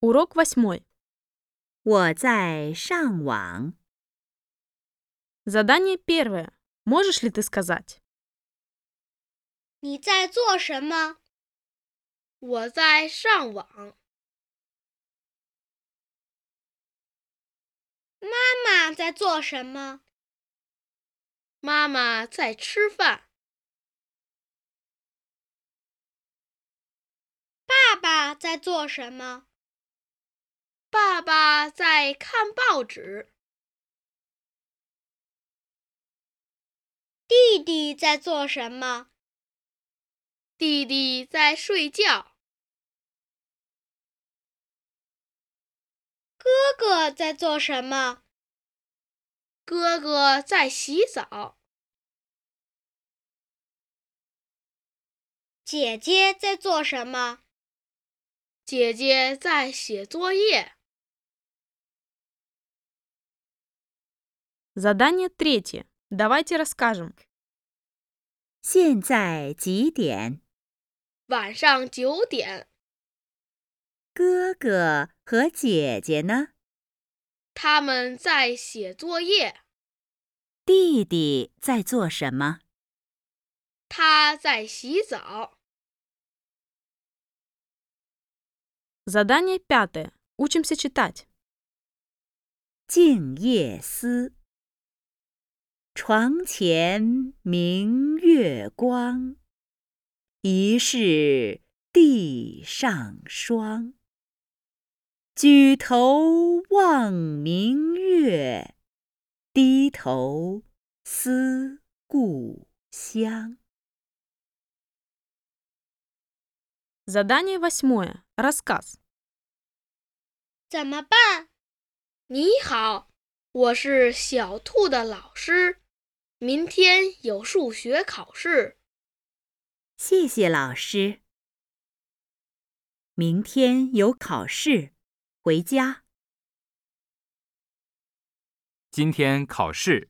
Урок 8. 我在上网。 Задание 1. Можешь ли ты сказать? 你在做什么？ 我在上网。 妈妈在做什么？ 妈妈在吃饭。 爸爸在做什么？ 爸爸在看报纸。 弟弟在做什么？ 弟弟在睡觉。 哥哥在做什么？ 哥哥在洗澡。 姐姐在做什么？ 姐姐在写作业。 Задание 3. Давайте расскажем. 现在几点？ 晚上9点。 哥哥和姐姐呢？ 他们在写作业。 弟弟在做什么？ 他在洗澡。 Задание 5. Учимся читать. 静夜思。床前明月光，疑是地上霜。举头望明月，低头思故乡。 Задание 8. Рассказ. 怎么办？ 你好，我是小兔的老师，明天有数学考试。 谢谢老师。明天有考试，回家。 今天考试。